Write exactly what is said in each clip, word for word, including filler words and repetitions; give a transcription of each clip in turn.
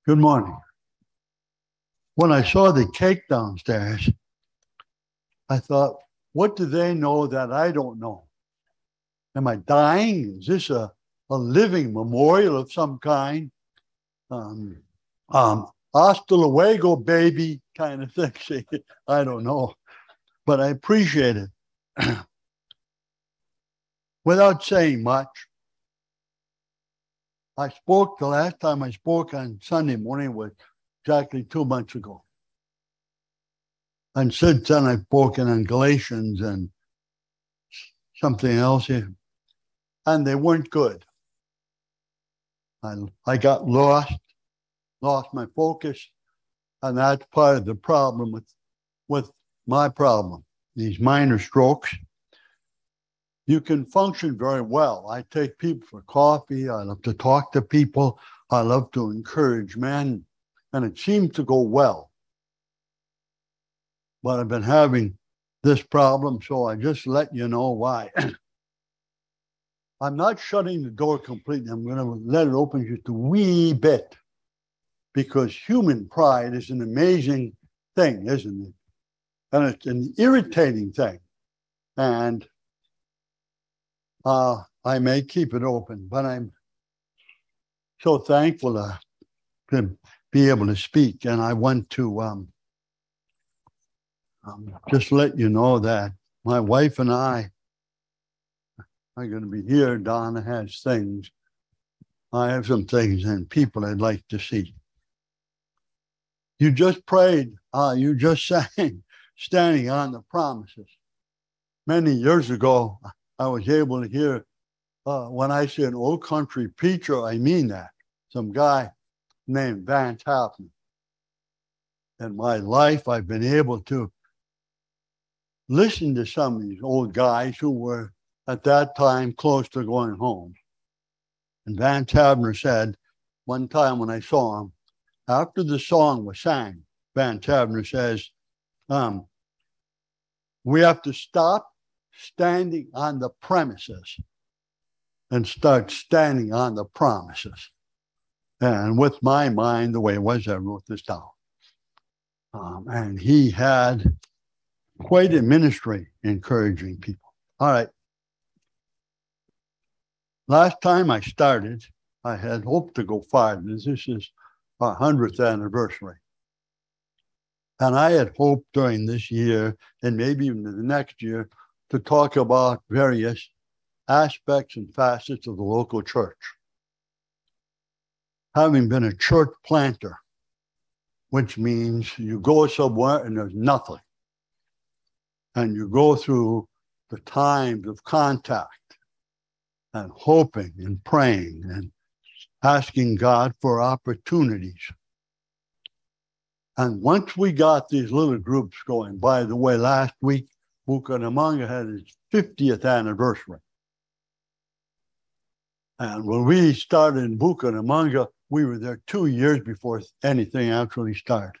Good morning. When I saw the cake downstairs, I thought, what do they know that I don't know? Am I dying? Is this a, a living memorial of some kind? Um, um, hasta luego, baby, kind of thing. See, I don't know, but I appreciate it. Without saying much, I spoke, the last time I spoke on Sunday morning was exactly two months ago. And since then, I've spoken on Galatians and something else here, and they weren't good. I, I got lost, lost my focus, and that's part of the problem with, with my problem, these minor strokes. You can function very well. I take people for coffee. I love to talk to people. I love to encourage men, and it seems to go well. But I've been having this problem, so I just let you know why. I'm not shutting the door completely. I'm going to let it open just a wee bit, because human pride is an amazing thing, isn't it? And it's an irritating thing. And uh, I may keep it open, but I'm so thankful to, to be able to speak. And I want to um, um, just let you know that my wife and I are going to be here. Donna has things. I have some things and people I'd like to see. You just prayed. Uh, you just sang, standing on the promises. Many years ago, I was able to hear, uh, when I say an old country preacher, I mean that. Some guy named Vance Havner. In my life, I've been able to listen to some of these old guys who were at that time close to going home. And Vance Havner said, one time when I saw him, after the song was sang, Vance Havner says, um, we have to stop standing on the premises and start standing on the promises. And with my mind, the way it was, I wrote this down. Um, and he had quite a ministry encouraging people. All right. Last time I started, I had hoped to go farther. This is our hundredth anniversary. And I had hoped during this year, and maybe even the next year, to talk about various aspects and facets of the local church. Having been a church planter, which means you go somewhere and there's nothing. And you go through the times of contact and hoping and praying and asking God for opportunities. And once we got these little groups going, by the way, last week, Bucaramanga had its fiftieth anniversary. And when we started in Bucaramanga, we were there two years before anything actually started.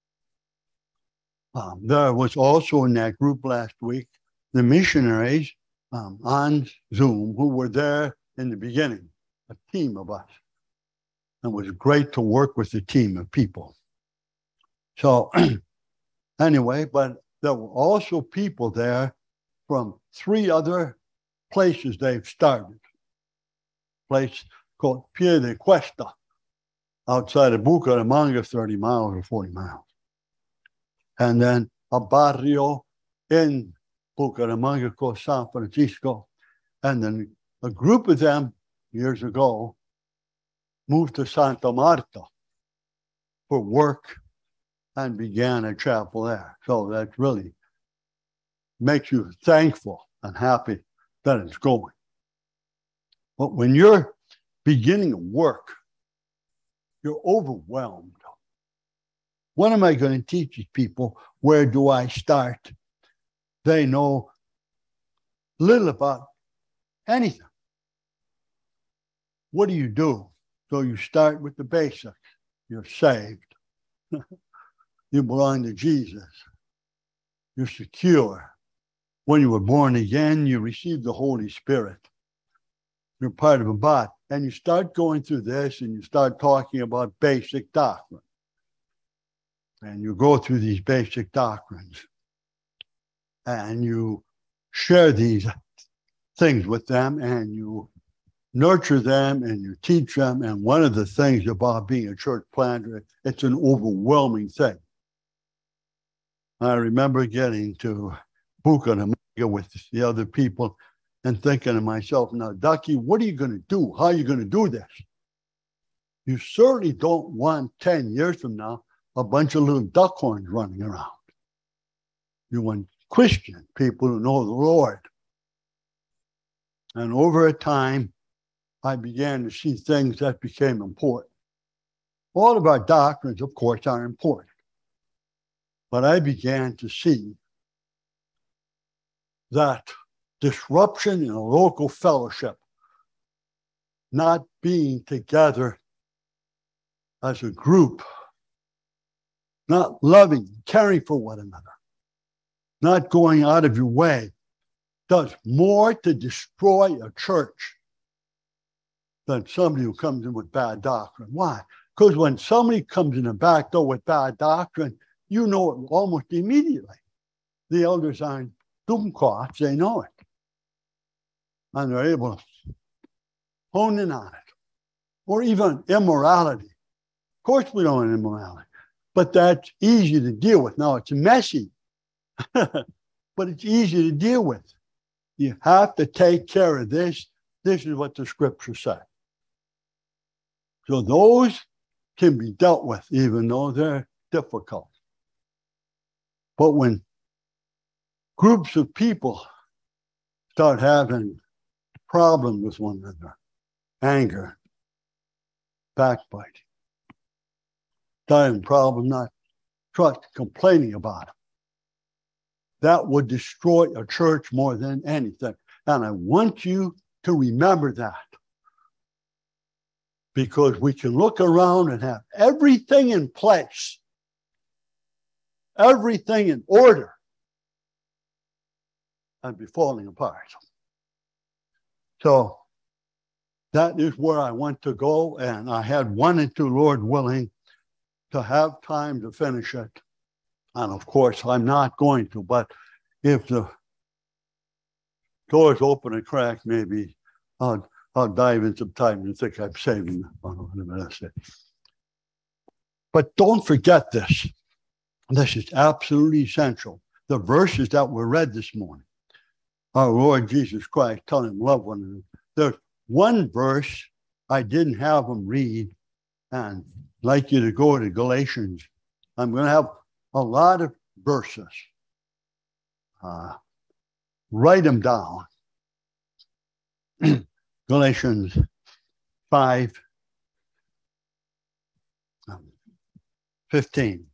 Um, there was also in that group last week, the missionaries um, on Zoom who were there in the beginning, a team of us. It was great to work with a team of people. So anyway, but there were also people there from three other places they've started. A place called Piedecuesta, outside of Bucaramanga, thirty miles or forty miles. And then a barrio in Bucaramanga called San Francisco. And then a group of them years ago moved to Santa Marta for work and began a chapel there. So that really makes you thankful and happy that it's going. But when you're beginning work, you're overwhelmed. What am I going to teach these people? Where do I start? They know little about anything. What do you do? So you start with the basics. You're saved. You belong to Jesus. You're secure. When you were born again, you received the Holy Spirit. You're part of a body. and you start going through this and you start talking about basic doctrine. And you go through these basic doctrines and you share these things with them and you nurture them and you teach them. And one of the things about being a church planter, it's an overwhelming thing. I remember getting to Buchanamaga with the other people and thinking to myself, now, Ducky, what are you going to do? How are you going to do this? You certainly don't want ten years from now a bunch of little duck horns running around. You want Christian people who know the Lord. And over a time, I began to see things that became important. All of our doctrines, of course, are important. But I began to see that disruption in a local fellowship, not being together as a group, not loving, caring for one another, not going out of your way, does more to destroy a church than somebody who comes in with bad doctrine. Why? Because when somebody comes in the back door with bad doctrine, you know it almost immediately. The elders aren't doomcots, they know it. And they're able to hone in on it. Or even immorality. Of course we don't want immorality. But that's easy to deal with. Now, it's messy, but it's easy to deal with. You have to take care of this. This is what the scripture said. So those can be dealt with, even though they're difficult. But when groups of people start having problems with one another, anger, backbiting, having problem not trust, complaining about it, that would destroy a church more than anything. And I want you to remember that. Because we can look around and have everything in place, everything in order, and be falling apart. So that is where I want to go, and I had one and two, Lord willing, to have time to finish it. And of course, I'm not going to, but if the doors open a crack, maybe I'll, I'll dive in some time and think I'm saving them. I don't know what I say. But don't forget this. This is absolutely essential. The verses that were read this morning. Our Lord Jesus Christ telling them, love one another. There's one verse I didn't have them read, and I'd like you to go to Galatians. I'm going to have a lot of verses. Uh, write them down. Galatians five, fifteen.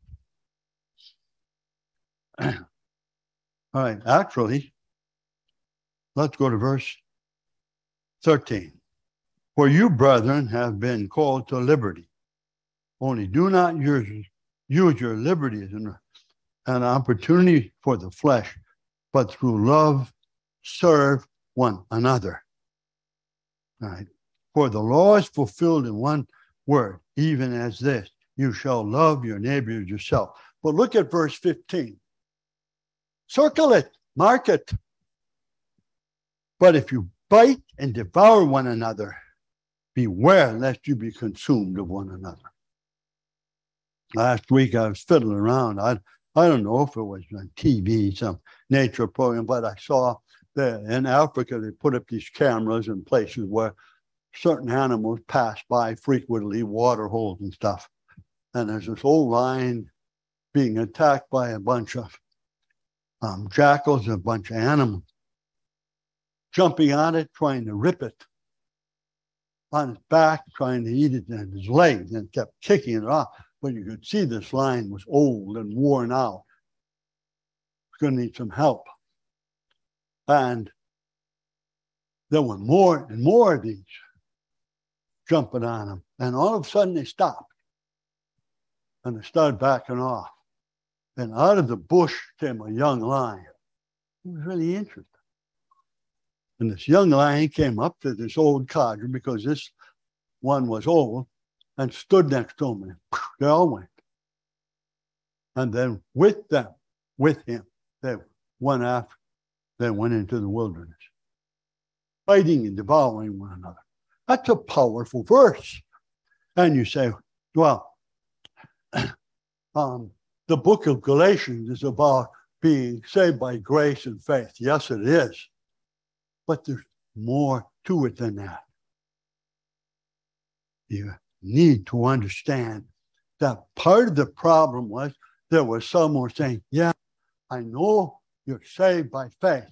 All right, actually, let's go to verse thirteen. For you, brethren, have been called to liberty. Only do not use, use your liberty as an, an opportunity for the flesh, but through love serve one another. All right. For the law is fulfilled in one word, even as this, you shall love your neighbor as yourself. But look at verse fifteen. Circle it, mark it. But if you bite and devour one another, beware lest you be consumed of one another. Last week I was fiddling around. I, I don't know if it was on T V, some nature program, but I saw that in Africa they put up these cameras in places where certain animals pass by frequently, water holes and stuff. And there's this old lion being attacked by a bunch of um, jackals, a bunch of animals, jumping on it, trying to rip it on its back, trying to eat it in his legs, and kept kicking it off. But you could see this lion was old and worn out. It's going to need some help. And there were more and more of these jumping on him. And all of a sudden they stopped. And they started backing off. And out of the bush came a young lion. It was really interesting. And this young lion came up to this old codger because this one was old, and stood next to him. And they all went. And then with them, with him, they went after, they went into the wilderness, fighting and devouring one another. That's a powerful verse. And you say, well, um, the book of Galatians is about being saved by grace and faith. Yes, it is. But there's more to it than that. You need to understand that part of the problem was there was someone saying, yeah, I know you're saved by faith.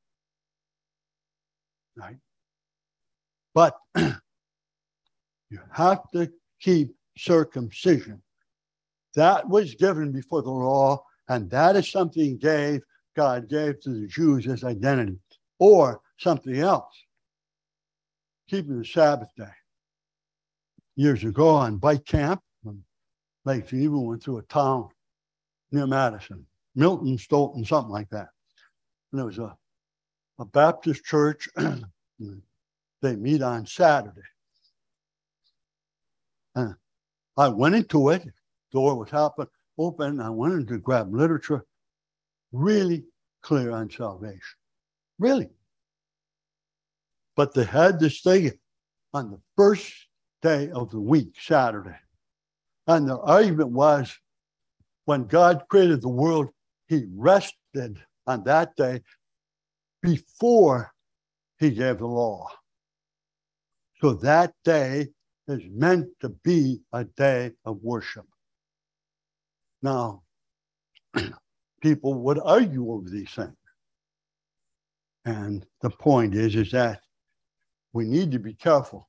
Right? But you have to keep circumcision. That was given before the law, and that is something gave God gave to the Jews as identity, or something else. Keeping the Sabbath day. Years ago on bike camp, when Lake Geneva went through a town near Madison, Milton, Stoughton, something like that. And there was a, a Baptist church. They meet on Saturday. And I went into it. Door was open, open. I went in to grab literature. Really clear on salvation. Really. But they had this thing on the first day of the week, Saturday. And the argument was, when God created the world, he rested on that day before he gave the law. So that day is meant to be a day of worship. Now, people would argue over these things. And the point is, is that we need to be careful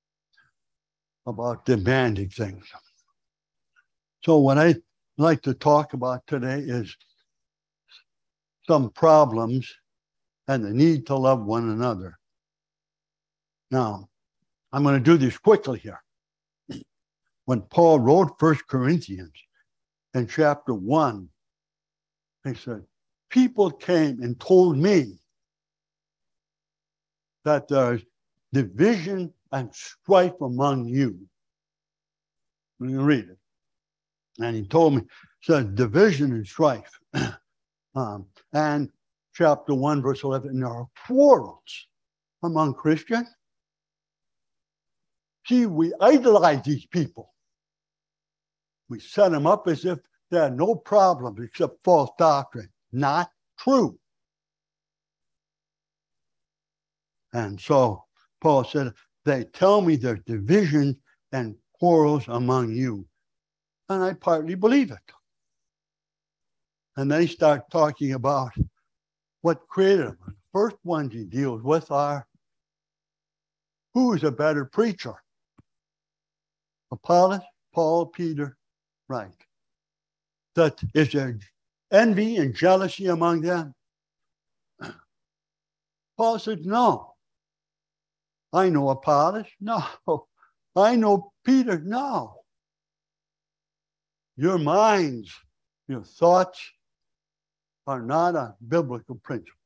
about demanding things. So what I'd like to talk about today is some problems and the need to love one another. Now, I'm going to do this quickly here. When Paul wrote First Corinthians in chapter one, he said, people came and told me that there's division and strife among you. I'm going to read it. And he told me, said division and strife. um, and chapter one, verse eleven, there are quarrels among Christians. See, we idolize these people. We set them up as if they had no problems except false doctrine. Not true. And so Paul said, they tell me there's division and quarrels among you. And I partly believe it. And they start talking about what created them. The first ones he deals with are, who is a better preacher? Apollos, Paul, Peter, right. That is there envy and jealousy among them? Paul said, no. I know Apollos, no. I know Peter, no. Your minds, your thoughts are not on biblical principles.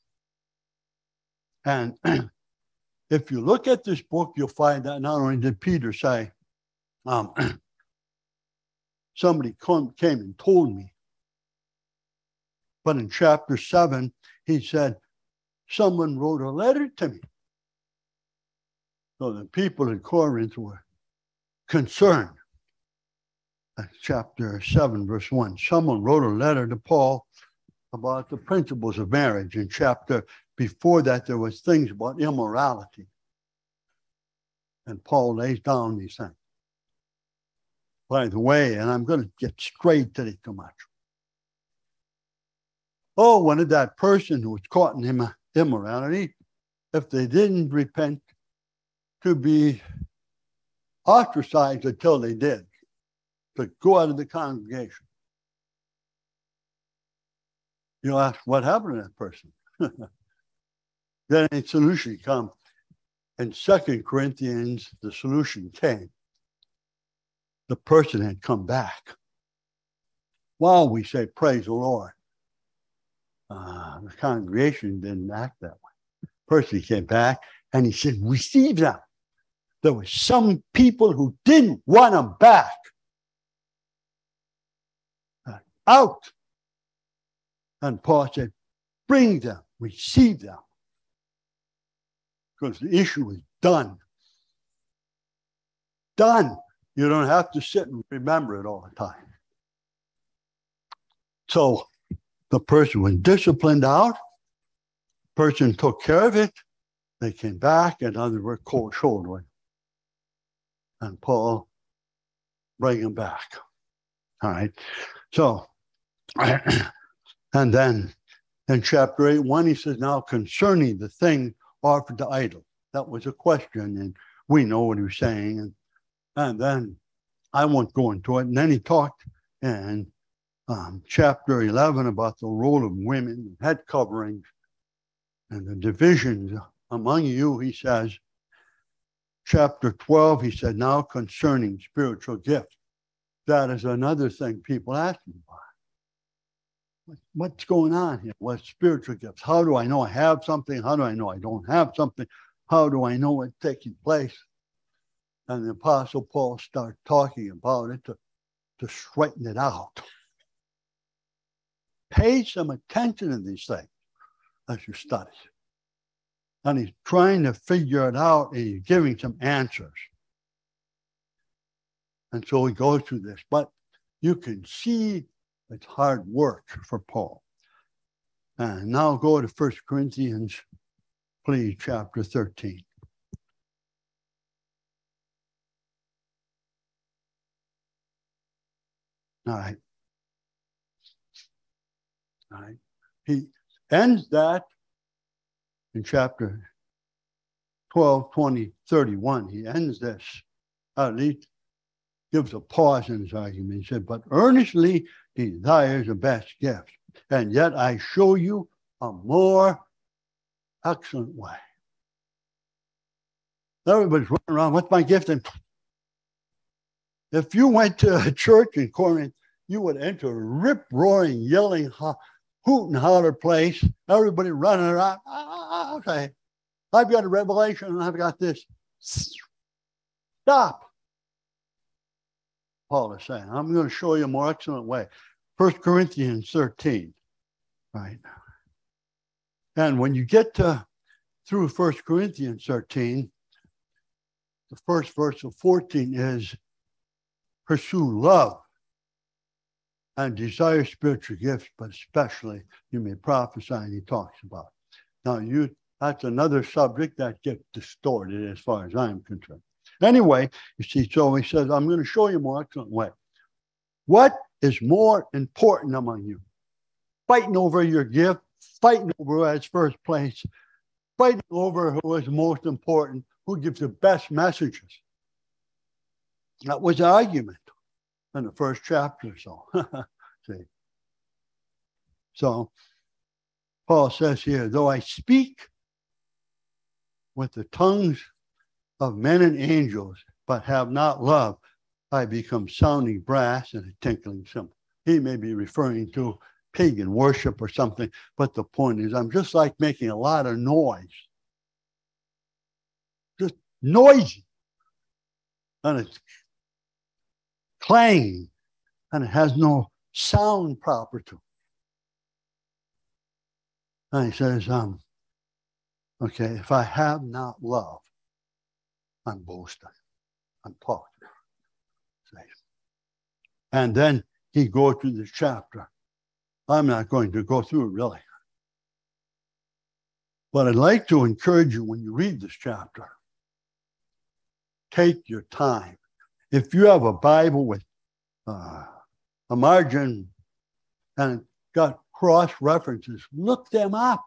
And if you look at this book, you'll find that not only did Peter say, um, somebody come, came and told me, but in chapter seven, he said, someone wrote a letter to me. So the people in Corinth were concerned. Chapter seven, verse one. Someone wrote a letter to Paul about the principles of marriage. In chapter before that, there was things about immorality. And Paul lays down these things. By the way, and I'm going to get straight to it too much. Oh, when did that person who was caught in immorality, if they didn't repent, to be ostracized until they did, to go out of the congregation. You'll ask, what happened to that person? Then a solution comes. In Second Corinthians, the solution came. The person had come back. While we say, praise the Lord, uh, the congregation didn't act that way. The person came back and he said, receive them. there were some people who didn't want him back. Out. And Paul said, bring them, receive them. Because the issue is done. Done. You don't have to sit and remember it all the time. So the person was disciplined out. Person took care of it. They came back, and others were cold shouldering. And Paul bring them back. All right. So, and then in chapter eight, one, he says, now concerning the thing offered to idol. That was a question, and we know what he was saying. And, and then I won't go into it. And then he talked in um, chapter eleven about the role of women, head coverings, and the divisions among you, he says. Chapter twelve, he said, now concerning spiritual gifts. That is another thing people ask me about. What's going on here? What's spiritual gifts? How do I know I have something? How do I know I don't have something? How do I know what's taking place? And the Apostle Paul started talking about it to, to straighten it out. Pay some attention to these things as you study. And he's trying to figure it out, and he's giving some answers. And so he goes through this. But you can see it's hard work for Paul. And now go to First Corinthians, please, chapter thirteen. All right. All right. He ends that in chapter twelve, twenty, thirty-one. He ends this, at least gives a pause in his argument. He said, but earnestly desires the best gift, and yet I show you a more excellent way. Everybody's running around, what's my gift? And if you went to a church in Corinth, you would enter a rip-roaring, yelling, hoot and holler place, everybody running around. Ah, okay, I've got a revelation and I've got this. Stop. Paul is saying, I'm going to show you a more excellent way. First Corinthians thirteen, right? And when you get to through First Corinthians thirteen, the first verse of fourteen is pursue love and desire spiritual gifts, but especially you may prophesy, and he talks about. Now, you that's another subject that gets distorted as far as I'm concerned. Anyway, you see, so he says, I'm going to show you a more excellent way. What is more important among you? Fighting over your gift, fighting over who has first place, fighting over who is most important, who gives the best messages. That was the argument in the first chapter or so. See? So, Paul says here, though I speak with the tongues of men and angels, but have not love, I become sounding brass and a tinkling cymbal. He may be referring to pagan worship or something, but the point is, I'm just like making a lot of noise. Just noisy. And it's clanging, and it has no sound proper to it. And he says, um, okay, if I have not love, I'm boasting. I'm talking. And then he goes through this chapter. I'm not going to go through it really. But I'd like to encourage you when you read this chapter, take your time. If you have a Bible with uh, a margin and got cross references, look them up.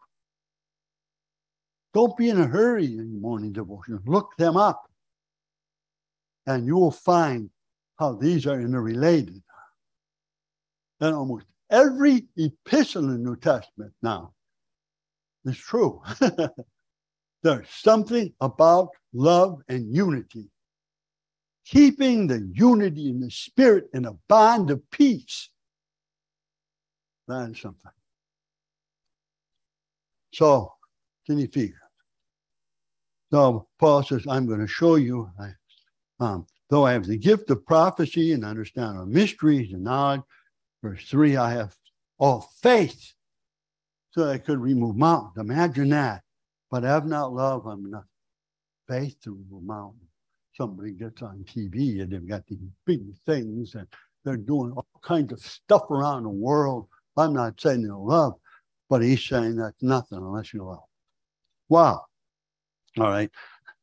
Don't be in a hurry in your morning devotion. Look them up. And you will find how these are interrelated. And almost every epistle in the New Testament now is true. There's something about love and unity. Keeping the unity in the spirit in a bond of peace. That is something. So, can you figure? So Paul says, I'm going to show you, I, um, though I have the gift of prophecy and understand our mysteries and knowledge. Verse three, I have all faith so I could remove mountains. Imagine that. But I have not love, I'm not faith to remove mountains. Somebody gets on T V and they've got these big things and they're doing all kinds of stuff around the world. I'm not saying they're love, but he's saying that's nothing unless you love. Wow. All right.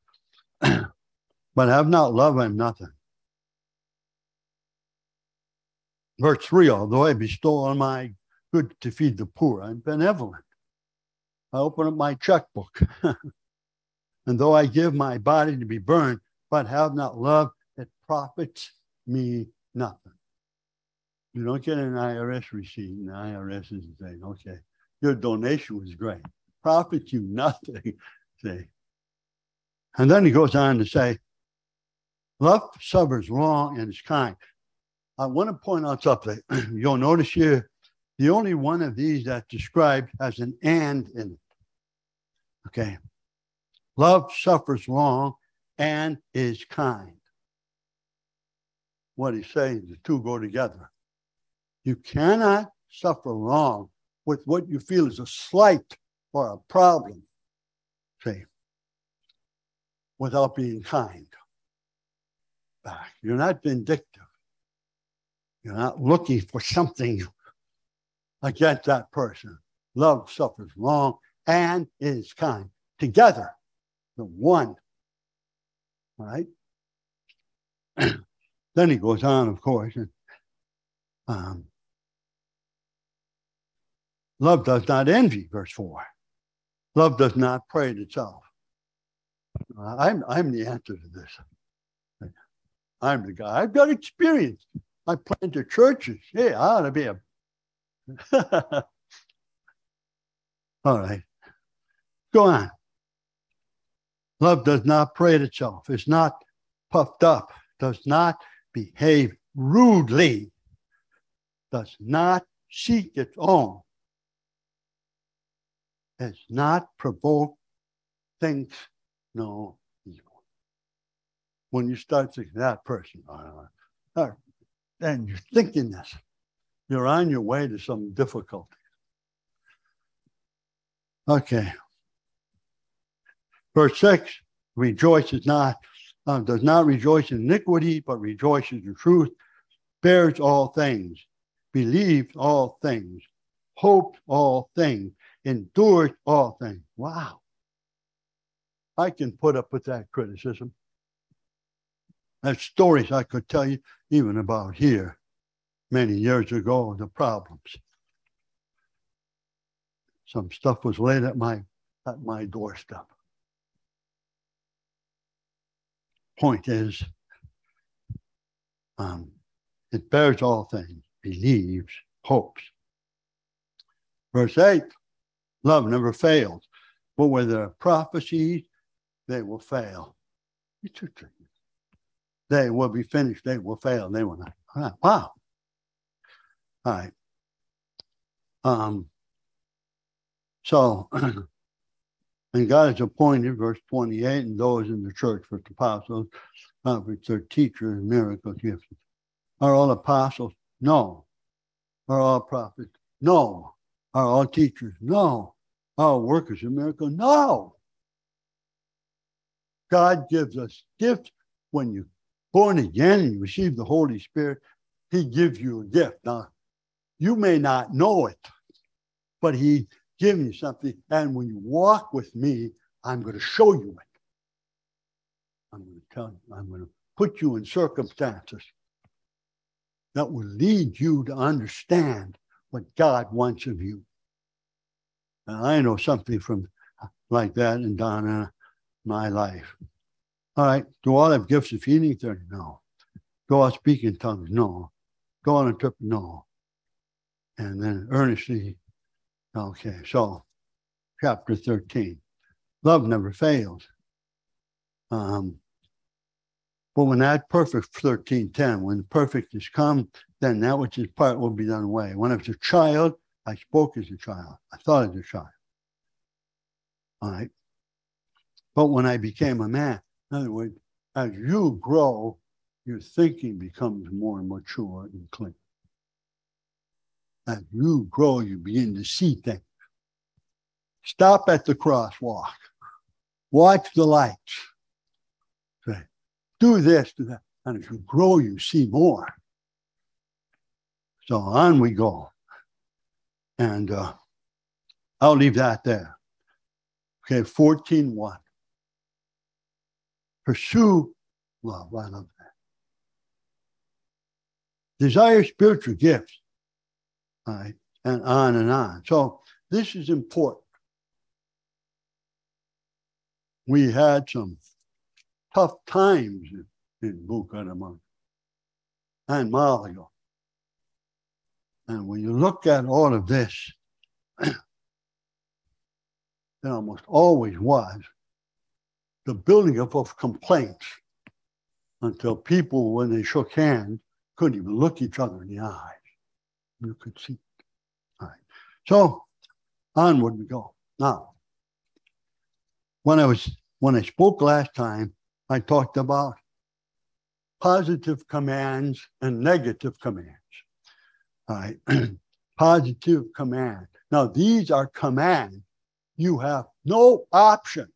But have not love, I'm nothing. Verse three, although I bestow on my good to feed the poor, I'm benevolent. I open up my checkbook. And though I give my body to be burned, but have not love, it profits me nothing. You don't get an I R S receipt, and the I R S is saying, okay, your donation was great. Profits you nothing. See. And then he goes on to say, love suffers long and is kind. I want to point out something. You'll notice here, the only one of these that's described has an and in it. Okay. Love suffers long and is kind. What he's saying, the two go together. You cannot suffer long with what you feel is a slight or a problem, see, without being kind back. You're not vindictive. You're not looking for something against that person. Love suffers long and is kind. Together, the one. All right? Then he goes on, of course, and um, love does not envy, verse four. Love does not parade itself. Uh, I'm, I'm the answer to this. I'm the guy. I've got experience. I planted churches. Hey, I ought to be a... All right. Go on. Love does not parade itself. It's not puffed up. Does not behave rudely. Does not seek its own. Has not provoked things no evil. When you start thinking that person, uh, uh, and you're thinking this, you're on your way to some difficulty. Okay. Verse six, rejoices not, uh, does not rejoice in iniquity, but rejoices in truth, bears all things, believes all things, hopes all things, endures all things. Wow. I can put up with that criticism. There's stories I could tell you even about here many years ago, the problems. Some stuff was laid at my at my doorstep. Point is, um, it bears all things, believes, hopes. Verse eight, love never fails, but where there are prophecies, they will fail. They will be finished, they will fail, they will not. Wow. All right. Um, so, and God has appointed, verse twenty-eight, and those in the church for the apostles, prophets, their teachers, miracles, gifts. Are all apostles? No. Are all prophets? No. Are all teachers? No. Are all workers of miracles? No. God gives us gifts. When you're born again and you receive the Holy Spirit, he gives you a gift. Now, you may not know it, but he gives you something. And when you walk with me, I'm going to show you it. I'm going to tell you. I'm going to put you in circumstances that will lead you to understand what God wants of you. And I know something from like that in Donna, my life. All right. Do all have gifts of healing? thirty? No. Go out speak in tongues? No. Go on interpret? No. And then earnestly, okay. So, chapter thirteen. Love never fails. Um, but when that perfect, thirteen ten, when perfect is come, then that which is part will be done away. When I was a child, I spoke as a child. I thought as a child. All right. But when I became a man, in other words, as you grow, your thinking becomes more mature and clear. As you grow, you begin to see things. Stop at the crosswalk. Watch the lights. Okay. Do this, do that. And as you grow, you see more. So on we go. And uh, I'll leave that there. Okay, fourteen one. Pursue love. I love that. Desire spiritual gifts. All right, and on and on. So this is important. We had some tough times in, in Buchanan and Malaga. And when you look at all of this, it almost always was the building up of complaints until people, when they shook hands, couldn't even look each other in the eyes. You could see it. All right. So onward we go. Now, when I was when I spoke last time, I talked about positive commands and negative commands. All right. Positive command. Now, these are commands. You have no option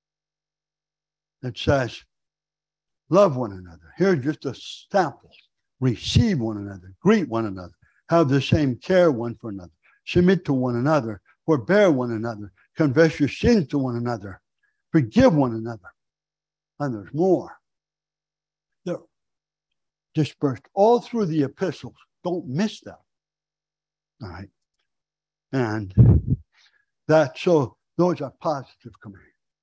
that says, love one another. Here's just a sample. Receive one another. Greet one another. Have the same care one for another. Submit to one another. Forbear one another. Confess your sins to one another. Forgive one another. And there's more. They're dispersed all through the epistles. Don't miss them. All right. And that, so those are positive commands.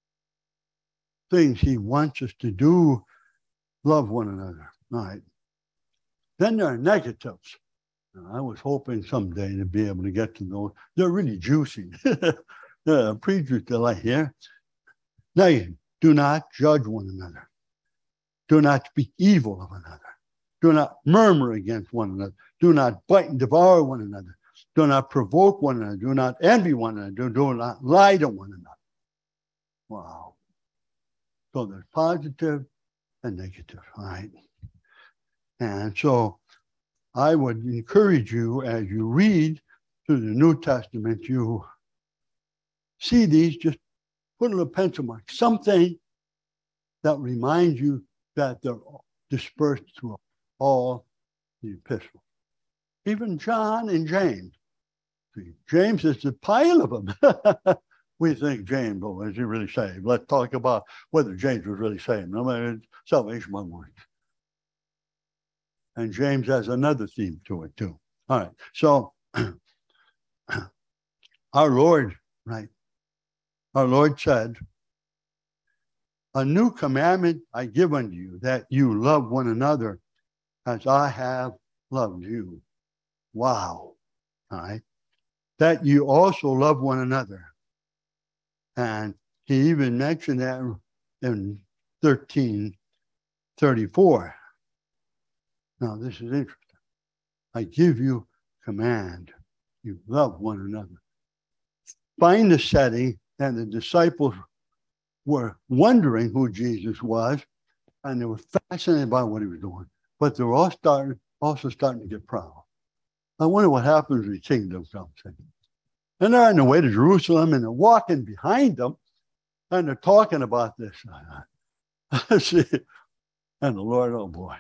Things he wants us to do, love one another. All right. Then there are negatives. I was hoping someday to be able to get to those. They're really juicy. Yeah, preachers delight here. Negative. Do not judge one another. Do not speak evil of another. Do not murmur against one another. Do not bite and devour one another. Do not provoke one another. Do not envy one another. Do, do not lie to one another. Wow. So there's positive and negative, all right? And so I would encourage you as you read through the New Testament, you see these, just put a little pencil mark, something that reminds you that they're dispersed through all the epistles. Even John and James. See, James is a pile of them. We think James, oh, is he really saved? Let's talk about whether James was really saved. No matter salvation one word. And James has another theme to it too. All right. So our Lord, right? Our Lord said, a new commandment I give unto you, that you love one another as I have loved you. Wow. All right. That you also love one another. And he even mentioned that in thirteen thirty-four. Now, this is interesting. I give you command. You love one another. Find the setting, and the disciples were wondering who Jesus was, and they were fascinated by what he was doing. But they were all starting, also starting to get proud. I wonder what happens when the kingdom comes. And they're on the way to Jerusalem, and they're walking behind them, and they're talking about this. See, and the Lord, oh boy.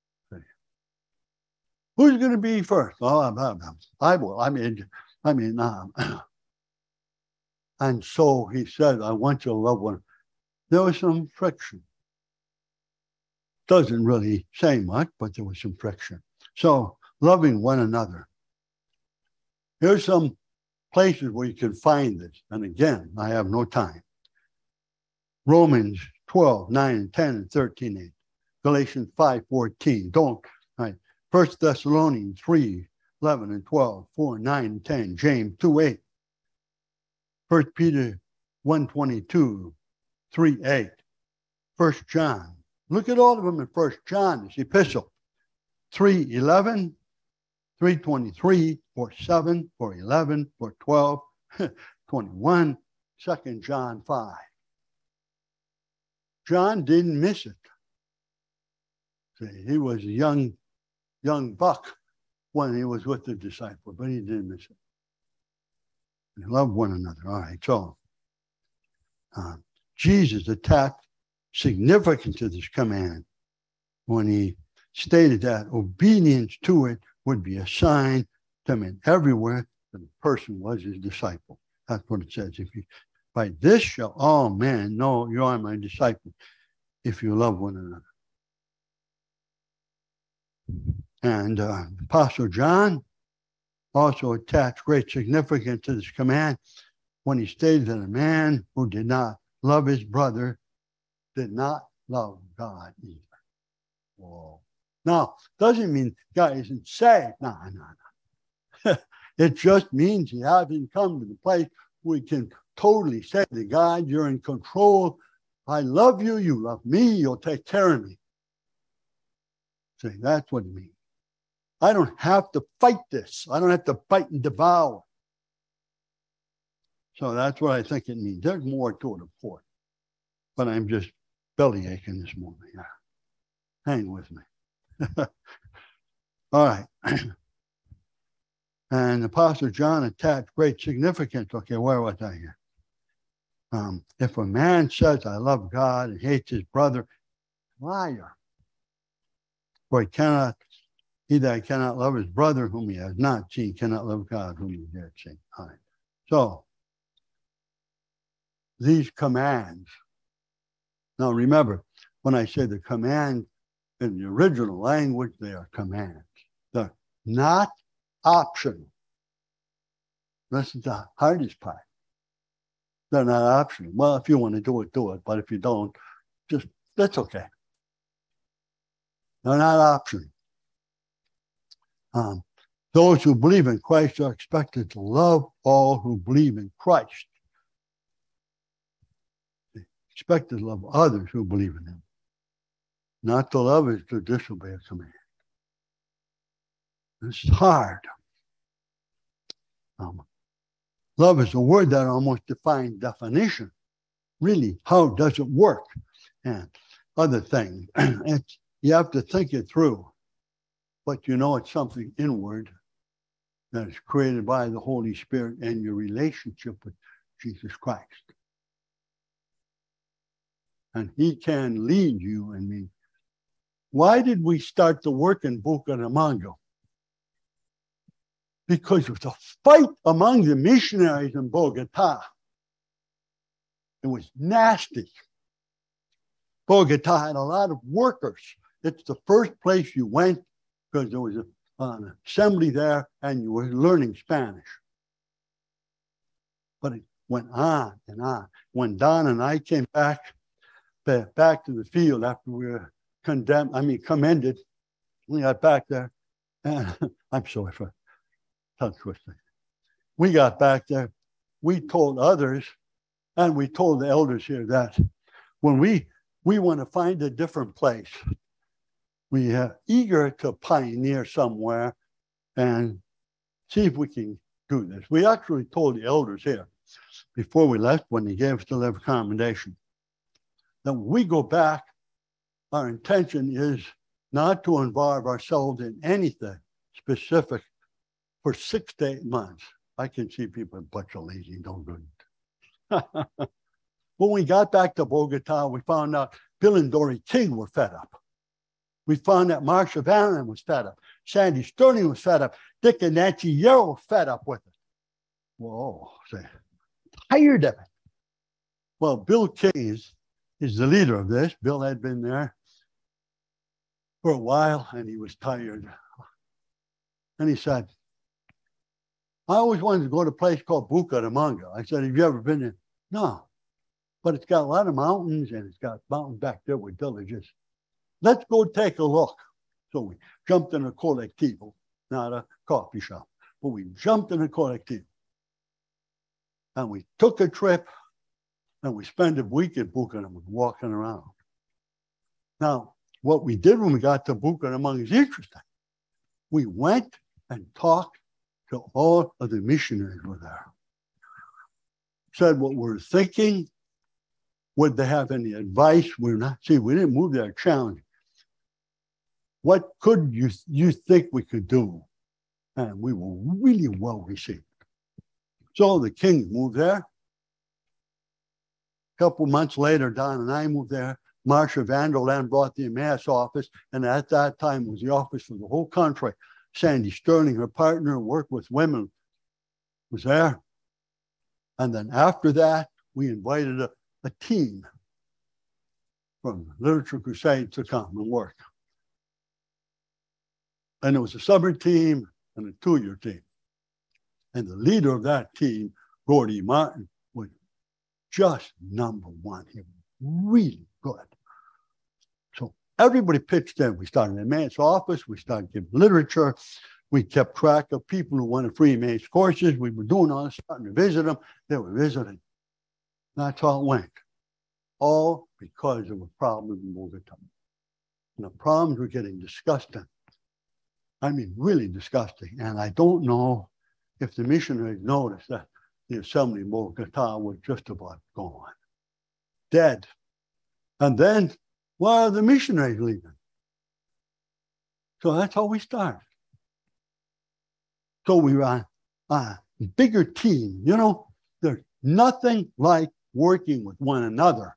Who's going to be first? Oh, I'm, I'm, I will. I mean, I mean, um, and so he said, I want you to love one. There was some friction. Doesn't really say much, but there was some friction. So loving one another. Here's some places where you can find this. And again, I have no time. Romans twelve, nine, and ten, and thirteen, eight. Galatians five, fourteen. Don't, right. First Thessalonians three, eleven, and twelve, four, nine, and ten. James two, eight. First Peter one, twenty-two, three, eight. First John. Look at all of them in First John, this epistle. three, eleven, three, twenty-three, four, seven, four, eleven, four, twelve, twenty-one, Second John five. John didn't miss it. See, he was a young, young buck when he was with the disciples, but he didn't miss it. They loved one another. All right, so uh, Jesus attached significance to this command when he stated that obedience to it would be a sign to men everywhere that the person was his disciple. That's what it says. If you, by this shall all men know you are my disciple, if you love one another. And uh, Apostle John also attached great significance to this command when he stated that a man who did not love his brother did not love God either. Whoa. Now, doesn't mean God isn't saved. No, no, no. It just means he hasn't come to the place where he can totally say to God, you're in control. I love you. You love me. You'll take care of me. See, that's what it means. I don't have to fight this. I don't have to fight and devour. So that's what I think it means. There's more to it, of course. But I'm just belly aching this morning. Yeah. Hang with me. All right. And Apostle John attached great significance. Okay, where was I here? Um, if a man says, I love God and hates his brother, liar. For he cannot, he that cannot love his brother whom he has not seen, cannot love God whom he has seen. All right. So, these commands. Now remember, when I say the command in the original language, they are commands. They're not optional. This is the hardest part. They're not optional. Well, if you want to do it, do it. But if you don't, just, that's okay. They're not optional. Um, those who believe in Christ are expected to love all who believe in Christ. They're expected to love others who believe in him. Not to love is to disobey a command. This is hard. Um, love is a word that almost defines definition. Really, how does it work? And other things. It's, you have to think it through. But you know it's something inward that is created by the Holy Spirit and your relationship with Jesus Christ. And he can lead you and me. Why did we start the work in Bucaramanga? Because it was a fight among the missionaries in Bogota. It was nasty. Bogota had a lot of workers. It's the first place you went because there was a, an assembly there and you were learning Spanish. But it went on and on. When Don and I came back, back to the field after we were condemned, I mean commended, we got back there, and I'm sorry for tongue twisting. We got back there, we told others, and we told the elders here that when we we want to find a different place, we are eager to pioneer somewhere and see if we can do this. We actually told the elders here before we left, when they gave us the letter of commendation, that when we go back, our intention is not to involve ourselves in anything specific for six to eight months. I can see people a bunch of lazy, no good. When we got back to Bogota, we found out Bill and Dory King were fed up. We found that Marsha Vannon was fed up. Sandy Sterling was fed up. Dick and Nancy Yarrow were fed up with it. Whoa, say, tired of it. Well, Bill King is, is the leader of this. Bill had been there for a while, and he was tired. And he said, I always wanted to go to a place called Bucaramanga. I said, have you ever been there? No. But it's got a lot of mountains, and it's got mountains back there with villages. Let's go take a look. So we jumped in a colectivo, not a coffee shop, but we jumped in a colectivo. And we took a trip, and we spent a week at Bucaramanga walking around. Now, what we did when we got to Bucaramanga is interesting. We went and talked to all of the missionaries who were there. Said what we were thinking, would they have any advice? We're not, see, we didn't move there challenge. What could you, you think we could do? And we were really well received. So the Kings moved there. A couple months later, Don and I moved there. Marcia Vanderland brought the Emmaus office, and at that time was the office for the whole country. Sandy Sterling, her partner, who worked with women, was there. And then after that, we invited a, a team from Literature Crusade to come and work. And it was a summer team and a two-year team. And the leader of that team, Gordy Martin, was just number one. He was really good. So everybody pitched in. We started an Emmaus office. We started giving literature. We kept track of people who wanted free Emmaus courses. We were doing all this, starting to visit them. They were visiting. That's how it went. All because there were problems in Bogota. And the problems were getting disgusting. I mean, really disgusting. And I don't know if the missionaries noticed that the assembly in Bogota was just about gone, dead. And then, why are the missionaries leaving? So that's how we started. So we were a, a bigger team. You know, there's nothing like working with one another.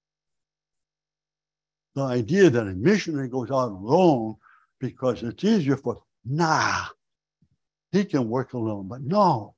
The idea that a missionary goes out alone because it's easier for, nah, he can work alone, but no.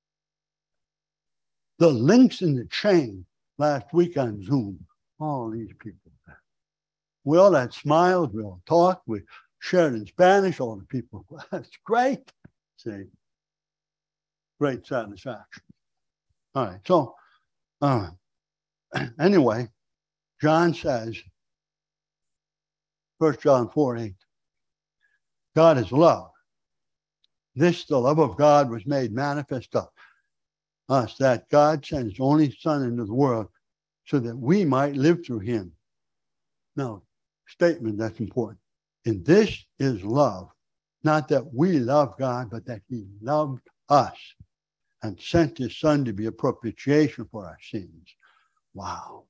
The links in the chain last week on Zoom, all these people there. We all had smiles, we all talked, we shared in Spanish, all the people, that's great. See, great satisfaction. All right, so uh, anyway, John says, First John four eight, God is love. This, the love of God, was made manifest to us, that God sent his only Son into the world so that we might live through him. Now, statement that's important. And this is love, not that we love God, but that he loved us and sent his Son to be a propitiation for our sins. Wow.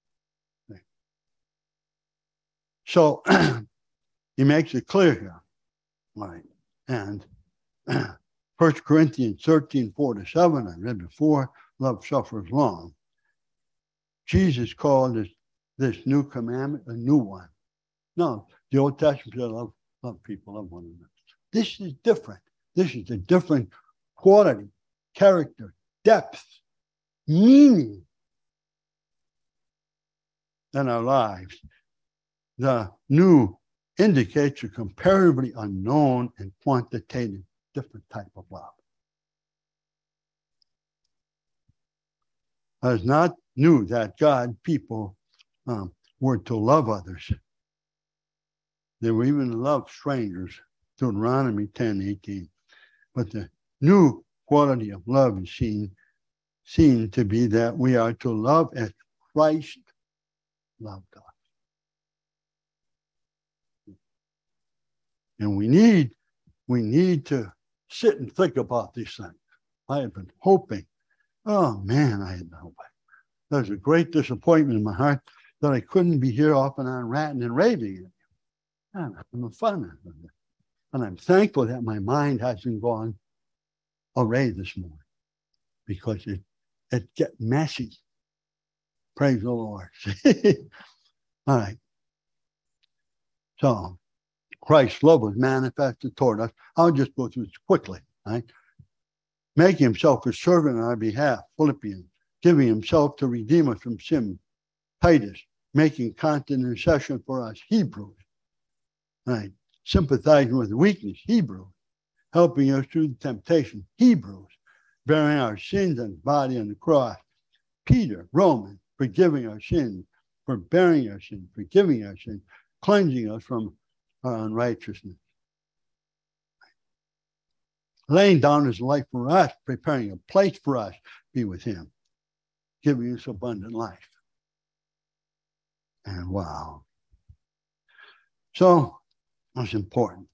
So he makes it clear here. All right. And First Corinthians thirteen, four to seven, I read before, love suffers long. Jesus called this, this new commandment a new one. No, the Old Testament said love, love people, love one another. This is different. This is a different quality, character, depth, meaning in our lives. The new indicates a comparatively unknown and quantitative different type of love. It's not new that God people um, were to love others. They were even to love strangers, Deuteronomy ten eighteen. But the new quality of love is seen, seen to be that we are to love as Christ loved us. And we need, we need to sit and think about these things. I have been hoping. Oh, man, I had been hoping. There's a great disappointment in my heart that I couldn't be here off and on ranting and raving. I'm having fun. And I'm thankful that my mind hasn't gone array this morning because it, it get messy. Praise the Lord. All right. So, Christ's love was manifested toward us. I'll just go through this quickly, right? Making himself a servant on our behalf, Philippians, giving himself to redeem us from sin, Titus, making constant intercession for us, Hebrews, right? Sympathizing with weakness, Hebrews, helping us through the temptation, Hebrews, bearing our sins and body on the cross, Peter, Romans, forgiving our sins, for bearing our sins, forgiving our sins, cleansing us from our unrighteousness. Laying down his life for us, preparing a place for us, be with him, giving us abundant life. And wow. So that's important.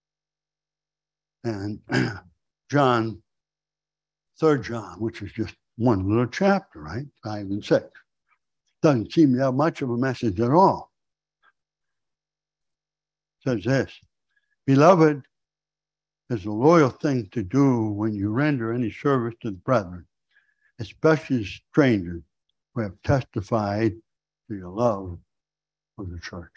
And John, third John, which is just one little chapter, right? Five and six. doesn't seem to have much of a message at all. It says this, beloved, is a loyal thing to do when you render any service to the brethren, especially strangers who have testified to your love of the church.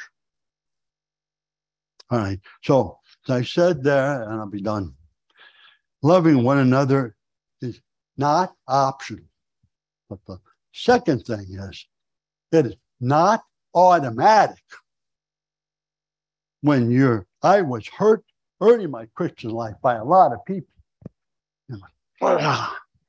All right, so as I said there, and I'll be done, loving one another is not optional. But the second thing is, it is not automatic. When you're, I was hurt early in my Christian life by a lot of people. And I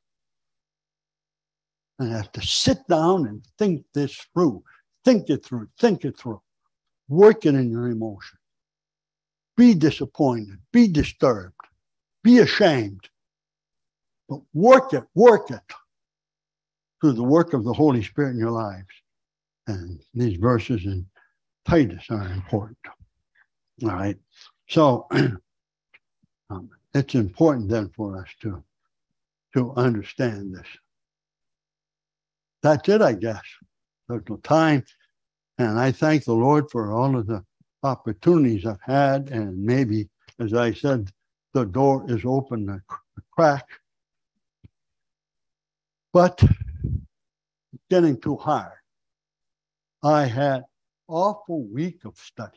have to sit down and think this through, think it through, think it through, work it in your emotion. Be disappointed, be disturbed, be ashamed, but work it, work it through the work of the Holy Spirit in your lives. And these verses in Titus are important. All right. So um, it's important then for us to, to understand this. That's it, I guess. There's no time. And I thank the Lord for all of the opportunities I've had. And maybe, as I said, the door is open a, a crack. But it's getting too hard. I had an awful week of study.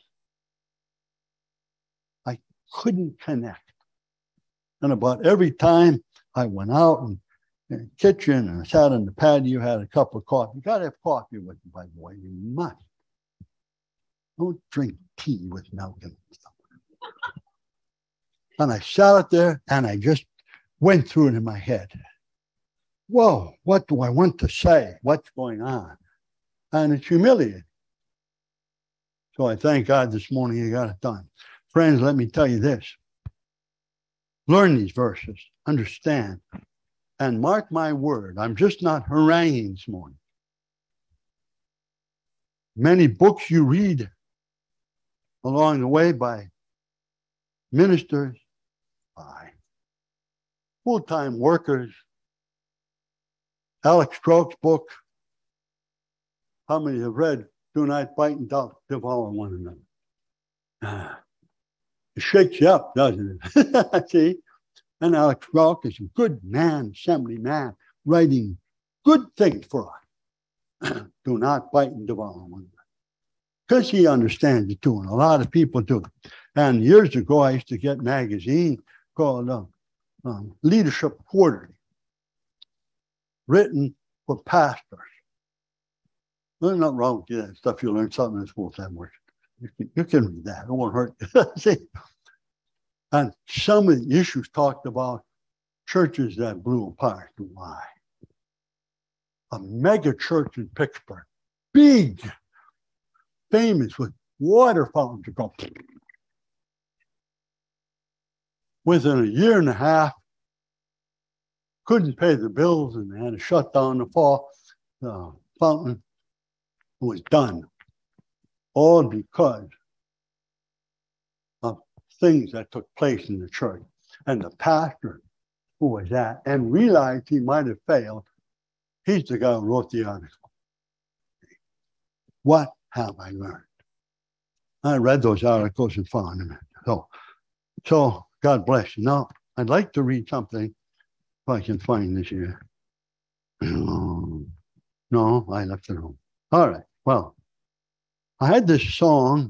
I couldn't connect. And about every time I went out and in the kitchen and sat in the patio, had a cup of coffee. You got to have coffee with you, by the way. You must. Don't drink tea with milk and stuff. And I sat out there and I just went through it in my head. Whoa, what do I want to say? What's going on? And it's humiliating. So I thank God this morning you got it done. Friends, let me tell you this. Learn these verses, understand, and mark my word. I'm just not haranguing this morning. Many books you read along the way by ministers, by full-time workers. Alex Strauch's book. How many have read Do Not Bite and Devour One Another? Ah, it shakes you up, doesn't it? See? And Alex Strauch is a good man, assembly man, writing good things for us. Do not bite and devour one another. Because he understands it too, and a lot of people do. And years ago, I used to get a magazine called uh, um, Leadership Quarterly, written for pastors. There's nothing wrong with that stuff. You learn something in school time work. You can, you can read that. It won't hurt you. See? And some of the issues talked about churches that blew apart. Why? A mega church in Pittsburgh, big, famous with water fountains. Go. Within a year and a half, couldn't pay the bills and they had to shut down the fall. The fountain was done. All because of things that took place in the church. And the pastor who was at and realized he might have failed, he's the guy who wrote the article. What have I learned? I read those articles and found them. So, so God bless you. Now, I'd like to read something if I can find this here. No, I left it home. All right. Well, I had this song.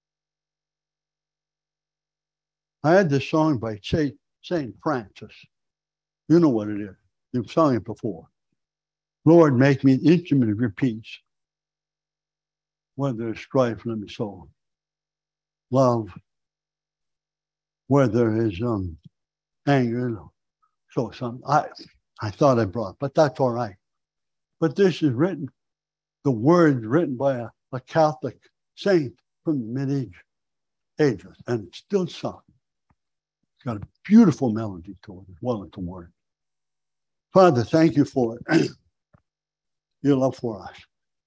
I had this song by Saint Francis. You know what it is. You've sung it before. Lord, make me an instrument of your peace. Where there's strife, let me sow love. Where there is um, anger, show some. I, I thought I brought, but that's all right. But this is written, the words written by a, a Catholic saint from the mid-age ages, and it's still sung. It's got a beautiful melody to it as well as the word. Father, thank you for it. Your love for us.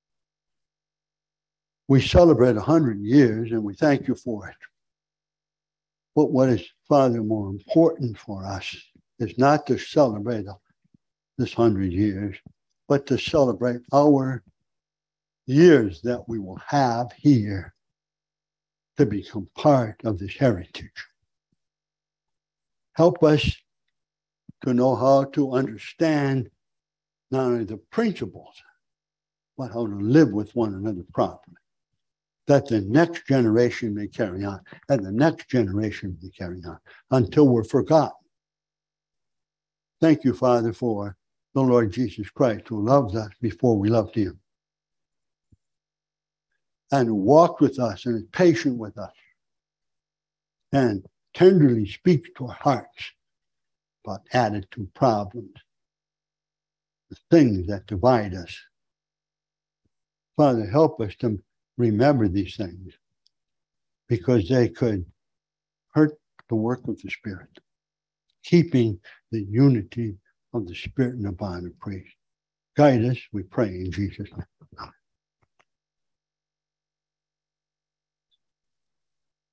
We celebrate one hundred years, and we thank you for it. But what is, Father, more important for us is not to celebrate this one hundred years, but to celebrate our years that we will have here to become part of this heritage. Help us to know how to understand not only the principles, but how to live with one another properly, that the next generation may carry on, and the next generation may carry on until we're forgotten. Thank you, Father, for the Lord Jesus Christ, who loves us before we loved him, and who walked with us and is patient with us, and tenderly speaks to our hearts about attitude problems, the things that divide us. Father, help us to remember these things, because they could hurt the work of the Spirit, keeping the unity of the Spirit in the bond of praise. Guide us, we pray in Jesus' name.